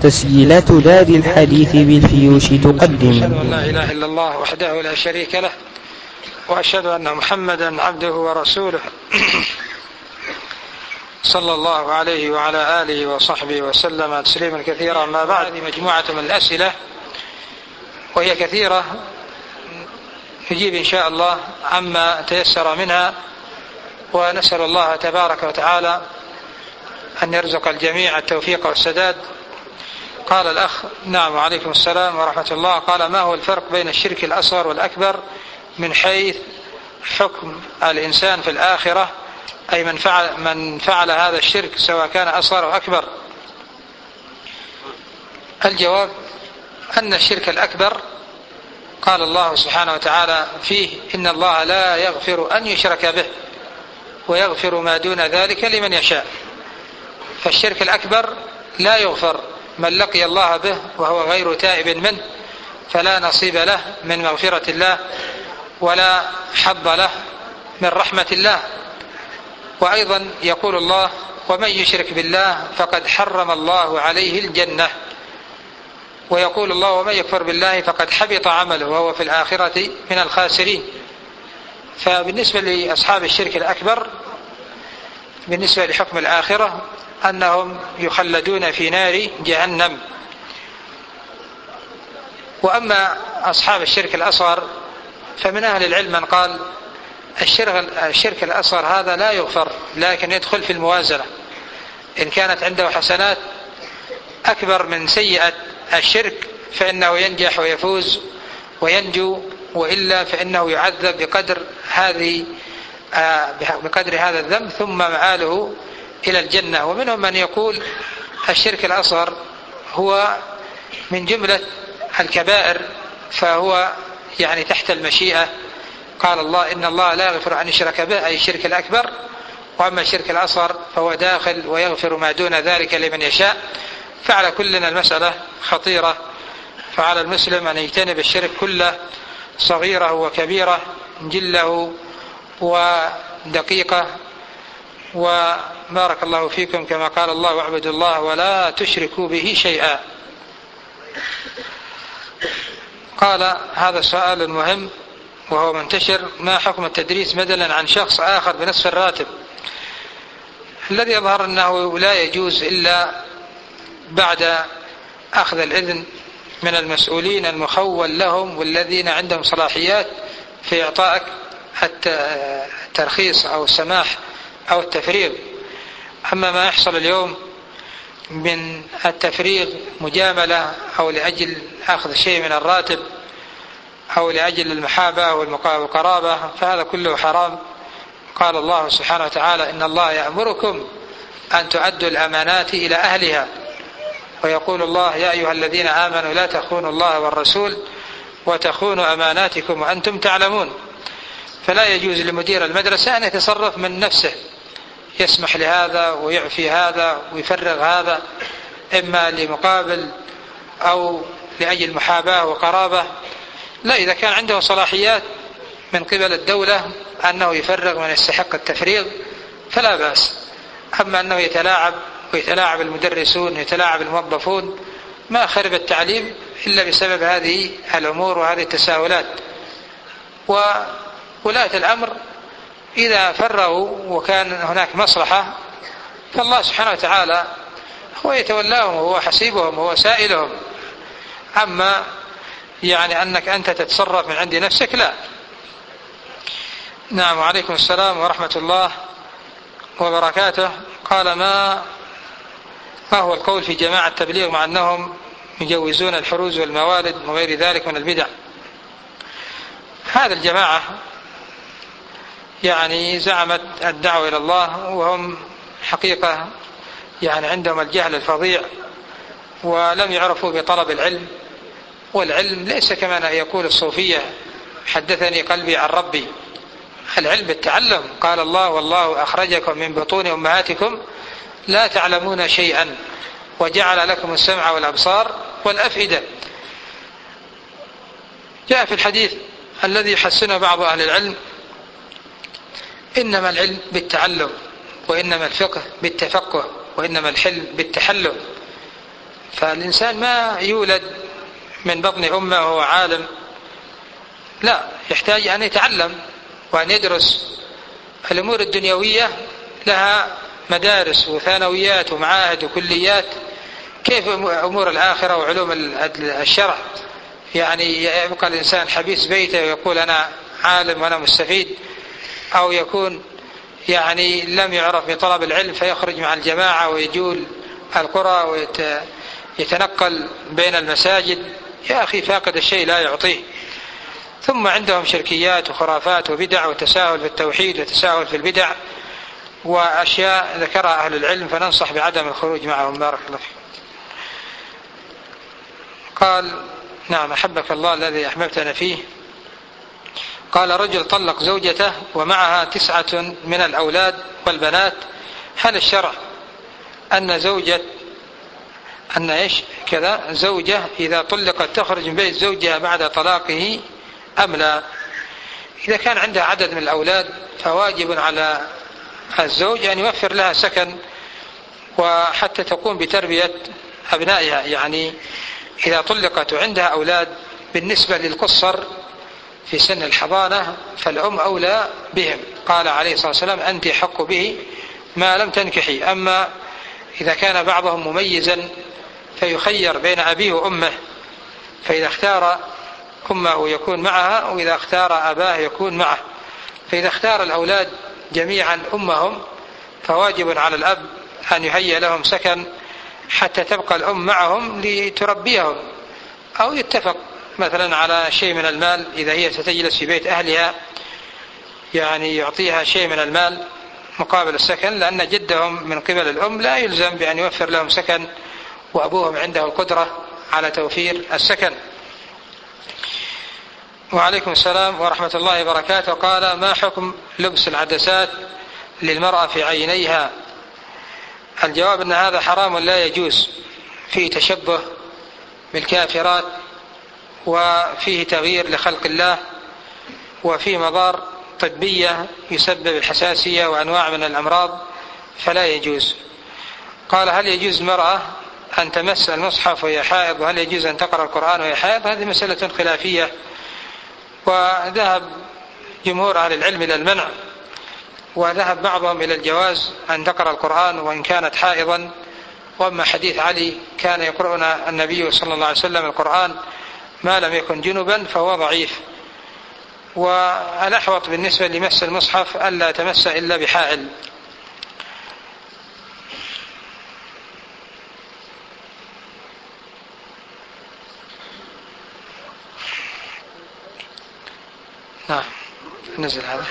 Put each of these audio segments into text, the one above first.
تسجيلات دار الحديث بالفيوش تقدم. أشهد أن لا إله إلا الله وحده لا شريك له، وأشهد أن محمدا عبده ورسوله صلى الله عليه وعلى آله وصحبه وسلم تسليما كثيرا. ما بعد، مجموعة من الأسئلة وهي كثيرة، نجيب إن شاء الله عما تيسر منها، ونسأل الله تبارك وتعالى أن يرزق الجميع التوفيق والسداد. قال الأخ: نعم، وعليكم السلام ورحمة الله. قال: ما هو الفرق بين الشرك الأصغر والأكبر من حيث حكم الإنسان في الآخرة، أي من فعل هذا الشرك سواء كان أصغر أو أكبر؟ الجواب أن الشرك الأكبر قال الله سبحانه وتعالى فيه: إن الله لا يغفر أن يشرك به ويغفر ما دون ذلك لمن يشاء. فالشرك الأكبر لا يغفر، من لقي الله به وهو غير تائب منه فلا نصيب له من مغفرة الله ولا حظ له من رحمة الله. وأيضا يقول الله: ومن يشرك بالله فقد حرم الله عليه الجنة. ويقول الله: ومن يكفر بالله فقد حبط عمله وهو في الآخرة من الخاسرين. فبالنسبة لأصحاب الشرك الأكبر، بالنسبة لحكم الآخرة، أنهم يخلدون في نار جهنم. وأما أصحاب الشرك الأصغر فمن أهل العلم من قال الشرك الأصغر هذا لا يغفر، لكن يدخل في الموازنة. إن كانت عنده حسنات أكبر من سيئة الشرك فإنه ينجح ويفوز وينجو، وإلا فإنه يعذب بقدر هذا الذنب ثم مآله إلى الجنة. ومنهم من يقول الشرك الأصغر هو من جملة الكبائر، فهو يعني تحت المشيئة. قال الله: إن الله لا يغفر أن يشرك به، أي الشرك الأكبر، وأما الشرك الأصغر فهو داخل ويغفر ما دون ذلك لمن يشاء. فعلى كلنا المسألة خطيرة، فعلى المسلم أن يجتنب الشرك كله، صغيرة وكبيرة، جله ودقيقة. وبارك الله فيكم، كما قال الله: واعبدوا الله ولا تشركوا به شيئا. قال: هذا سؤال مهم وهو منتشر: ما حكم التدريس بدلا عن شخص آخر بنصف الراتب؟ الذي يظهر أنه لا يجوز إلا بعد أخذ الإذن من المسؤولين المخول لهم والذين عندهم صلاحيات في إعطائك الترخيص أو السماح أو التفريغ. أما ما يحصل اليوم من التفريغ مجاملة أو لأجل أخذ شيء من الراتب أو لأجل المحابة والقرابة، فهذا كله حرام. قال الله سبحانه وتعالى: إن الله يأمركم أن تؤدوا الأمانات إلى أهلها. ويقول الله: يا أيها الذين آمنوا لا تخونوا الله والرسول وتخونوا أماناتكم وأنتم تعلمون. فلا يجوز لمدير المدرسة أن يتصرف من نفسه، يسمح لهذا ويعفي هذا ويفرغ هذا، إما لمقابل أو لأجل محاباة وقرابة. لا، إذا كان عنده صلاحيات من قبل الدولة أنه يفرغ من يستحق التفريغ فلا بأس. أما أنه يتلاعب المدرسون ويتلاعب الموظفون، ما خرب التعليم إلا بسبب هذه الأمور وهذه التساهلات. وولاة الأمر إذا فرغوا وكان هناك مصلحة فالله سبحانه وتعالى هو يتولاهم وهو حسيبهم وهو سائلهم. أما يعني أنك أنت تتصرف من عند نفسك، لا. نعم، وعليكم السلام ورحمة الله وبركاته. قال: ما هو القول في جماعة التبليغ مع أنهم يجوزون الحروز والموالد وغير ذلك من البدع؟ هذا الجماعة يعني زعمت الدعوة إلى الله، وهم حقيقة يعني عندهم الجهل الفظيع، ولم يعرفوا بطلب العلم. والعلم ليس كما يقول الصوفية: حدثني قلبي عن ربي. العلم بالتعلم. قال الله: والله أخرجكم من بطون أمهاتكم لا تعلمون شيئا وجعل لكم السمع والأبصار والأفئدة. جاء في الحديث الذي حسنه بعض أهل العلم: إنما العلم بالتعلم، وإنما الفقه بالتفقه، وإنما الحلم بالتحلم. فالإنسان ما يولد من بطن أمه وهو عالم، لا، يحتاج أن يتعلم وأن يدرس. الأمور الدنيوية لها مدارس وثانويات ومعاهد وكليات، كيف أمور الآخرة وعلوم الشرع؟ يعني يبقى الإنسان حبيس بيته ويقول أنا عالم وأنا مستفيد، أو يكون يعني لم يعرف بطلب العلم فيخرج مع الجماعة ويجول القرى ويتنقل بين المساجد. يا أخي فاقد الشيء لا يعطيه. ثم عندهم شركيات وخرافات وبدع وتساهل في التوحيد وتساهل في البدع وأشياء ذكرها أهل العلم، فننصح بعدم الخروج معهم. بارك الله فيكم. قال: نعم، أحبك الله الذي أحببتنا فيه. قال: رجل طلق زوجته ومعها 9 من الأولاد والبنات، هل الشرع أن زوجة إذا طلقت تخرج من بيت زوجها بعد طلاقه أم لا؟ إذا كان عندها عدد من الأولاد فواجب على الزوج أن يوفر لها سكن وحتى تقوم بتربية أبنائها. يعني إذا طلقت وعندها أولاد، بالنسبة للقصر في سن الحضانة فالأم أولى بهم. قال عليه الصلاة والسلام: أنت حق به ما لم تنكحي. أما إذا كان بعضهم مميزا فيخير بين أبيه وأمه، فإذا اختار أمه يكون معها، وإذا اختار أباه يكون معه. فإذا اختار الأولاد جميعا أمهم فواجب على الأب أن يهيئ لهم سكن حتى تبقى الأم معهم لتربيهم، أو يتفق مثلا على شيء من المال إذا هي ستجلس في بيت أهلها، يعني يعطيها شيء من المال مقابل السكن، لأن جدهم من قبل الأم لا يلزم بأن يوفر لهم سكن وأبوهم عنده القدرة على توفير السكن. وعليكم السلام ورحمة الله وبركاته. قال: ما حكم لبس العدسات للمرأة في عينيها؟ الجواب أن هذا حرام لا يجوز، فيه تشبه بالكافرات، وفيه تغيير لخلق الله، وفيه مضار طبية يسبب الحساسية وأنواع من الأمراض، فلا يجوز. قال: هل يجوز المرأة أن تمس المصحف وهي حائض؟ وهل يجوز أن تقرأ القرآن وهي حائض؟ هذه مسألة خلافية، وذهب جمهور أهل العلم إلى المنع، وذهب بعضهم إلى الجواز أن تقرأ القرآن وإن كانت حائضا. وأما حديث علي كان يقرأنا النبي صلى الله عليه وسلم القرآن ما لم يكن جنبا فهو ضعيف. والأحوط بالنسبة لمس المصحف ألا تمس إلا بحائل. نعم، نزل هذا.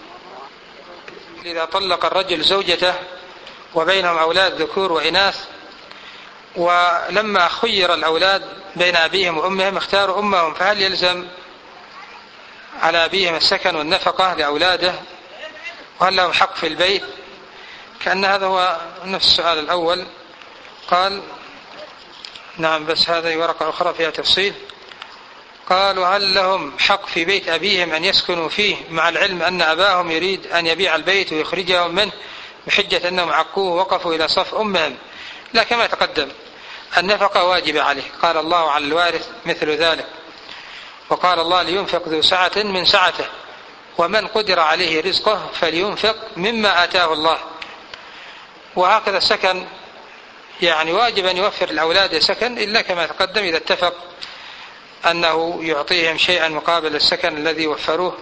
إذا طلق الرجل زوجته وبينهم أولاد ذكور وإناث، ولما خير الأولاد بين أبيهم وأمهم اختاروا أمهم، فهل يلزم على أبيهم السكن والنفقة لأولاده؟ وهل لهم حق في البيت؟ كأن هذا هو نفس السؤال الأول. قال: نعم، بس هذه ورقة أخرى فيها تفصيل. قال: وهل لهم حق في بيت أبيهم أن يسكنوا فيه مع العلم أن أباهم يريد أن يبيع البيت ويخرجهم منه بحجة أنهم عقوه ووقفوا إلى صف أمهم؟ لا، كما تقدم النفقة واجبة عليه. قال الله على الوارث مثل ذلك، وقال الله: لينفق ذو سعة من سعته ومن قدر عليه رزقه فلينفق مما آتاه الله. وهكذا السكن، يعني واجب أن يوفر الأولاد سكن، إلا كما تقدم إذا اتفق أنه يعطيهم شيئا مقابل السكن الذي وفروه.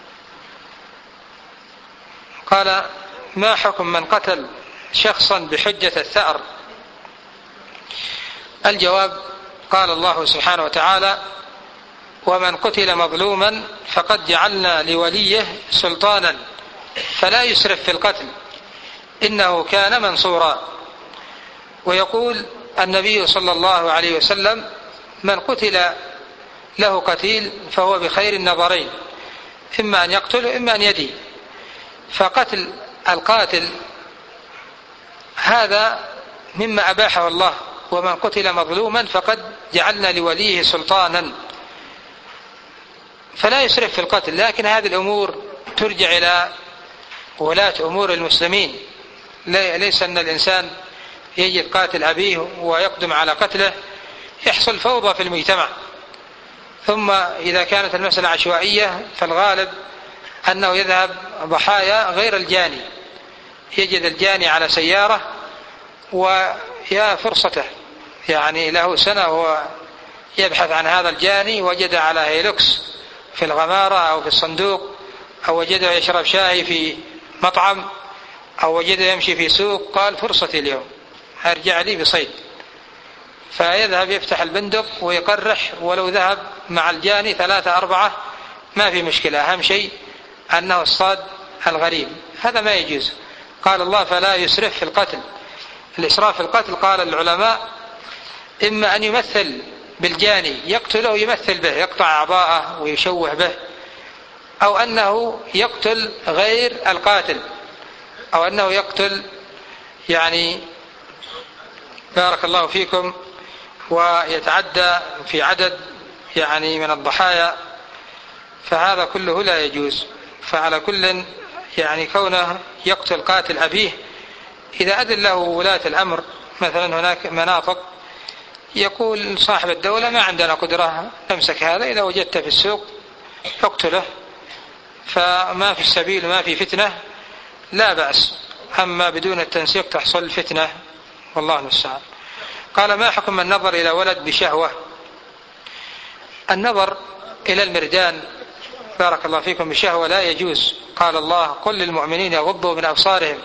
قال: ما حكم من قتل شخصا بحجة الثأر؟ الجواب: قال الله سبحانه وتعالى: ومن قتل مظلوما فقد جعلنا لوليه سلطانا فلا يسرف في القتل إنه كان منصورا. ويقول النبي صلى الله عليه وسلم: من قتل له قتيل فهو بخير النظرين، إما أن يقتل وإما أن يدي. فقتل القاتل هذا مما أباحه الله، ومن قتل مظلوما فقد جعلنا لوليه سلطانا فلا يسرف في القتل. لكن هذه الأمور ترجع إلى ولاة أمور المسلمين، ليس أن الإنسان يجد قاتل أبيه ويقدم على قتله يحصل فوضى في المجتمع. ثم إذا كانت المسألة عشوائية فالغالب أنه يذهب ضحايا غير الجاني، يجد الجاني على سيارة ويا فرصته، يعني له سنة هو يبحث عن هذا الجاني، وجد على هيلوكس في الغمارة أو في الصندوق، أو وجده يشرب شاي في مطعم، أو وجده يمشي في سوق، قال فرصتي اليوم أرجع لي بصيد، فيذهب يفتح البندق ويقرح، ولو ذهب مع الجاني 3 4 ما في مشكلة، أهم شيء أنه اصطاد الغريب. هذا ما يجوز. قال الله فلا يسرف في القتل. الإسراف في القتل قال العلماء إما أن يمثل بالجاني يقتله ويمثل به، يقطع أعضاءه ويشوه به، أو أنه يقتل غير القاتل، أو أنه يقتل يعني بارك الله فيكم ويتعدى في عدد يعني من الضحايا، فهذا كله لا يجوز. فعلى كل يعني كونه يقتل قاتل أبيه، إذا أذن له ولاة الأمر، مثلا هناك مناطق يقول صاحب الدولة ما عندنا قدرة نمسك هذا، إذا وجدت في السوق اقتله، فما في السبيل وما في فتنة لا بأس. أما بدون التنسيق تحصل فتنة، والله المستعان. قال ما حكم النظر إلى ولد بشهوة؟ النظر إلى المردان بارك الله فيكم بشهوة لا يجوز. قال الله قل للمؤمنين يغضوا من أبصارهم.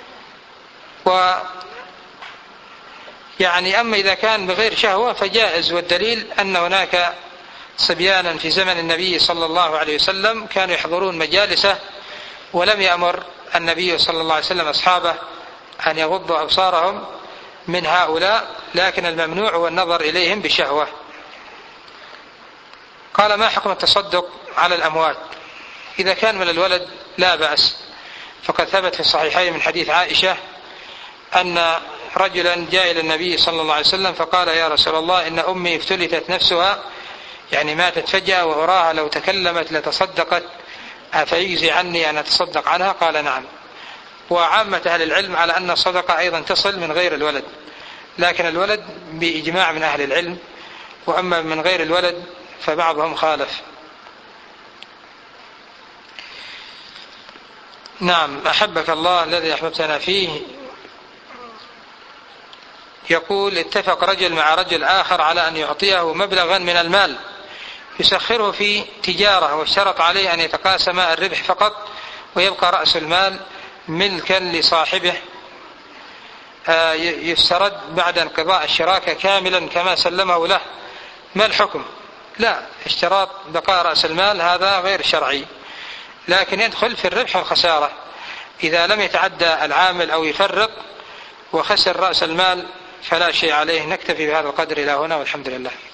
يعني أما إذا كان بغير شهوة فجائز، والدليل أن هناك صبيانا في زمن النبي صلى الله عليه وسلم كانوا يحضرون مجالسه، ولم يأمر النبي صلى الله عليه وسلم أصحابه أن يغضوا أبصارهم من هؤلاء، لكن الممنوع هو النظر إليهم بشهوة. قال ما حكم التصدق على الأموات؟ إذا كان من الولد لا بأس، فقد ثبت في الصحيحين من حديث عائشة أن رجلا جاء إلى النبي صلى الله عليه وسلم فقال يا رسول الله إن أمي افتلتت نفسها، يعني ماتت فجأة، وأراها لو تكلمت لتصدقت، أفيجزي عني أن أتصدق عنها؟ قال نعم. وعامة أهل العلم على أن الصدقة أيضا تصل من غير الولد، لكن الولد بإجماع من أهل العلم، وأما من غير الولد فبعضهم خالف. نعم. أحبك الله الذي أحببتنا فيه. يقول اتفق رجل مع رجل آخر على أن يعطيه مبلغا من المال يسخره في تجارة، واشترط عليه أن يتقاسم الربح فقط، ويبقى رأس المال ملكا لصاحبه، يسترد بعد انقضاء الشراكة كاملا كما سلمه له. ما الحكم؟ لا، اشتراط بقاء رأس المال هذا غير شرعي، لكن يدخل في الربح والخسارة إذا لم يتعدى العامل أو يفرق وخسر رأس المال فلا شيء عليه. نكتفي بهذا القدر إلى هنا، والحمد لله.